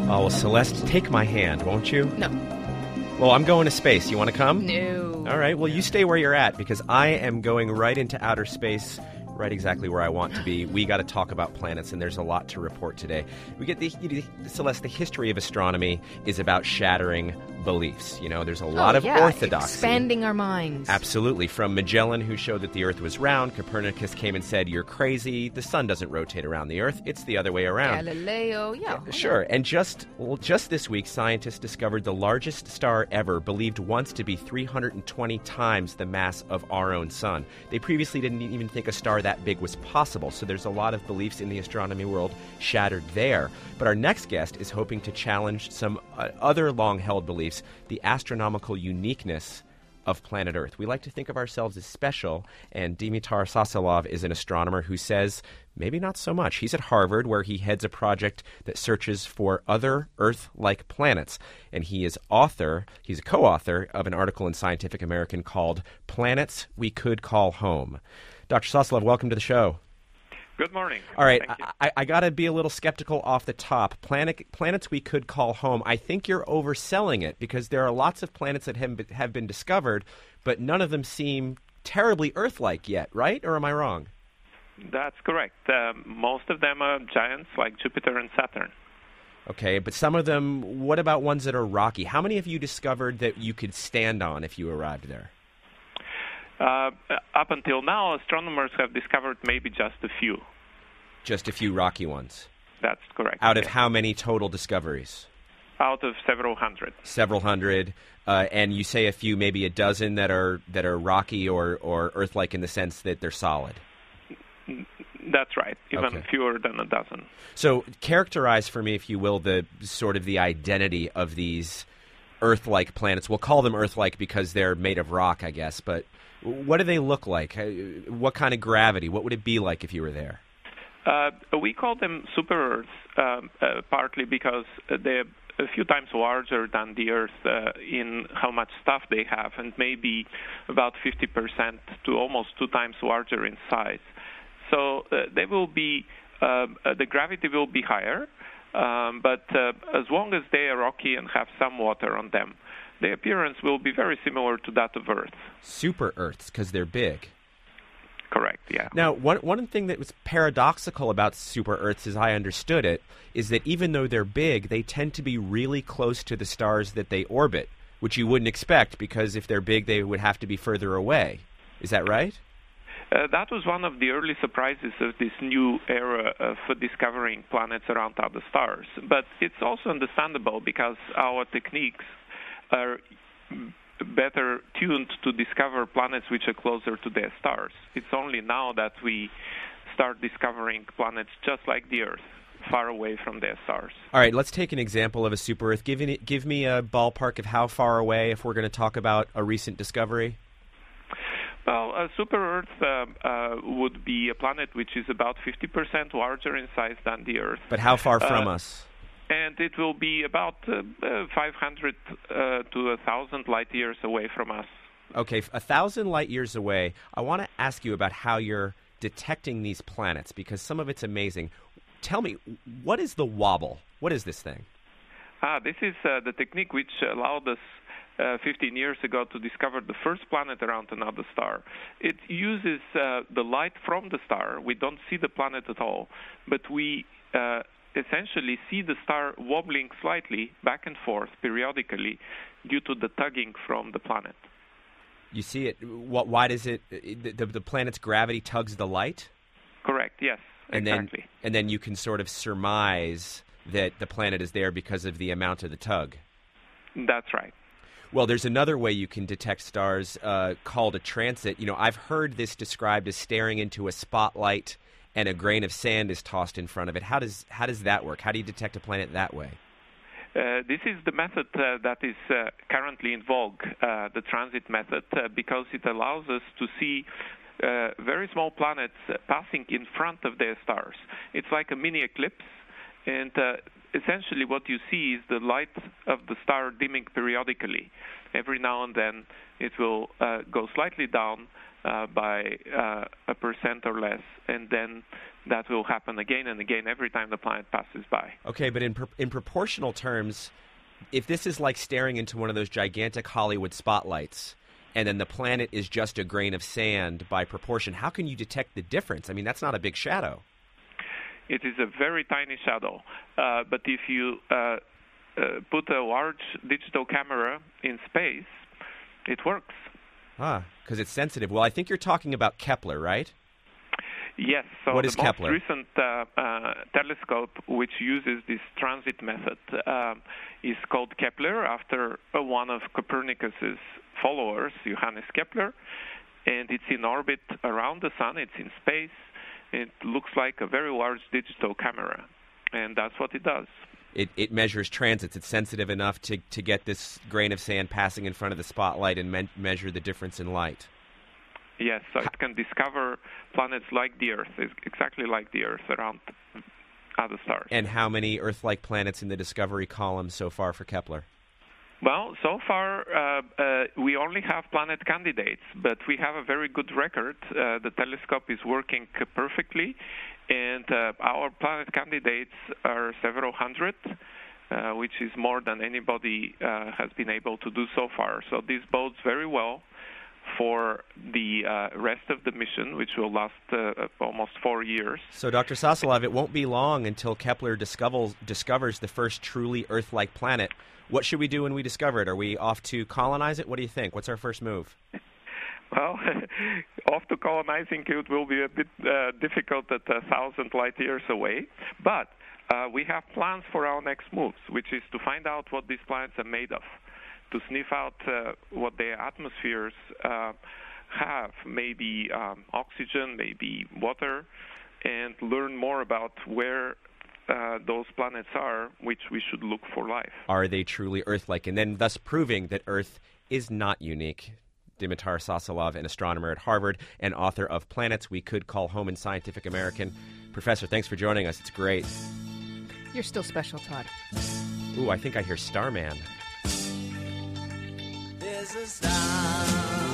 Oh, well, Celeste, take my hand, won't you? No. Well, I'm going to space. You want to come? No. All right, well, you stay where you're at, because I am going right into outer space, right exactly where I want to be. We got to talk about planets, and there's a lot to report today. We get Celeste, the history of astronomy is about shattering beliefs. You know, there's a lot of orthodoxy. Expanding our minds. Absolutely. From Magellan, who showed that the Earth was round, Copernicus came and said, you're crazy, the sun doesn't rotate around the Earth, it's the other way around. Galileo, Sure. And just this week, scientists discovered the largest star ever, believed once to be 320 times the mass of our own sun. They previously didn't even think a star that big was possible, so there's a lot of beliefs in the astronomy world shattered there. But our next guest is hoping to challenge some other long-held beliefs, the astronomical uniqueness of planet Earth. We like to think of ourselves as special, and Dimitar Saselov is an astronomer who says maybe not so much. He's at Harvard, where he heads a project that searches for other Earth-like planets, and he's a co-author of an article in Scientific American called Planets We Could Call Home. Dr. Saselov, welcome to the show. Good morning. All right, I got to be a little skeptical off the top. Planets we could call home. I think you're overselling it, because there are lots of planets that have been discovered, but none of them seem terribly Earth-like yet, right? Or am I wrong? That's correct. Most of them are giants like Jupiter and Saturn. Okay, but some of them, what about ones that are rocky? How many have you discovered that you could stand on if you arrived there? Up until now, astronomers have discovered maybe just a few. Just a few rocky ones? That's correct. Out of how many total discoveries? Out of several hundred. Several hundred. And you say a few, maybe a dozen that are rocky or Earth-like in the sense that they're solid? That's right. Even fewer than a dozen. So characterize for me, if you will, the sort of the identity of these Earth-like planets. We'll call them Earth-like because they're made of rock, I guess, but what do they look like? What kind of gravity? What would it be like if you were there? We call them super-Earths, partly because they're a few times larger than the Earth in how much stuff they have, and maybe about 50% to almost 2 times larger in size. So they will be the gravity will be higher, but as long as they are rocky and have some water on them, the appearance will be very similar to that of Earth. Super Earths, because they're big. Correct, yeah. Now, one thing that was paradoxical about super Earths, as I understood it, is that even though they're big, they tend to be really close to the stars that they orbit, which you wouldn't expect, because if they're big, they would have to be further away. Is that right? That was one of the early surprises of this new era for discovering planets around other stars. But it's also understandable because our techniques are better tuned to discover planets which are closer to their stars. It's only now that we start discovering planets just like the Earth, far away from their stars. All right, let's take an example of a super Earth. Give me a ballpark of how far away, if we're going to talk about a recent discovery. Well, a super Earth would be a planet which is about 50% larger in size than the Earth. But how far from us? And it will be about 500 to 1,000 light years away from us. Okay, 1,000 light years away. I want to ask you about how you're detecting these planets, because some of it's amazing. Tell me, what is the wobble? What is this thing? This is the technique which allowed us 15 years ago to discover the first planet around another star. It uses the light from the star. We don't see the planet at all, but we essentially see the star wobbling slightly back and forth periodically due to the tugging from the planet. You see it. Why does it? The planet's gravity tugs the light? Correct. Yes. Exactly. And then you can sort of surmise that the planet is there because of the amount of the tug. That's right. Well, there's another way you can detect stars called a transit. You know, I've heard this described as staring into a spotlight and a grain of sand is tossed in front of it. How does that work? How do you detect a planet that way? This is the method that is currently in vogue, the transit method, because it allows us to see very small planets passing in front of their stars. It's like a mini eclipse, and essentially what you see is the light of the star dimming periodically. Every now and then it will go slightly down by 1% or less, and then that will happen again and again every time the planet passes by. Okay, but in proportional terms, if this is like staring into one of those gigantic Hollywood spotlights, and then the planet is just a grain of sand by proportion, how can you detect the difference? I mean, that's not a big shadow. It is a very tiny shadow, but if you put a large digital camera in space, it works. Because it's sensitive. Well, I think you're talking about Kepler, right? Yes. So what is the Kepler? most recent telescope, which uses this transit method, is called Kepler, after one of Copernicus's followers, Johannes Kepler, and it's in orbit around the sun. It's in space. It looks like a very large digital camera, and that's what it does. It measures transits. It's sensitive enough to get this grain of sand passing in front of the spotlight and measure the difference in light. Yes, so it can discover planets like the Earth, exactly like the Earth, around other stars. And how many Earth-like planets in the discovery column so far for Kepler? Well, so far we only have planet candidates, but we have a very good record. The telescope is working perfectly, and our planet candidates are several hundred, which is more than anybody has been able to do so far. So this bodes very well for the rest of the mission, which will last almost 4 years. So, Dr. Sasolov, it won't be long until Kepler discovers the first truly Earth-like planet. What should we do when we discover it? Are we off to colonize it? What do you think? What's our first move? Well, off to colonizing it will be a bit difficult at 1,000 light years away, but we have plans for our next moves, which is to find out what these planets are made of, to sniff out what their atmospheres have, maybe oxygen, maybe water, and learn more about where those planets are, which we should look for life. Are they truly Earth-like? And then thus proving that Earth is not unique. Dimitar Sasolov, an astronomer at Harvard and author of Planets We Could Call Home in Scientific American. Professor, thanks for joining us. It's great. You're still special, Todd. Ooh, I think I hear Starman. There's a star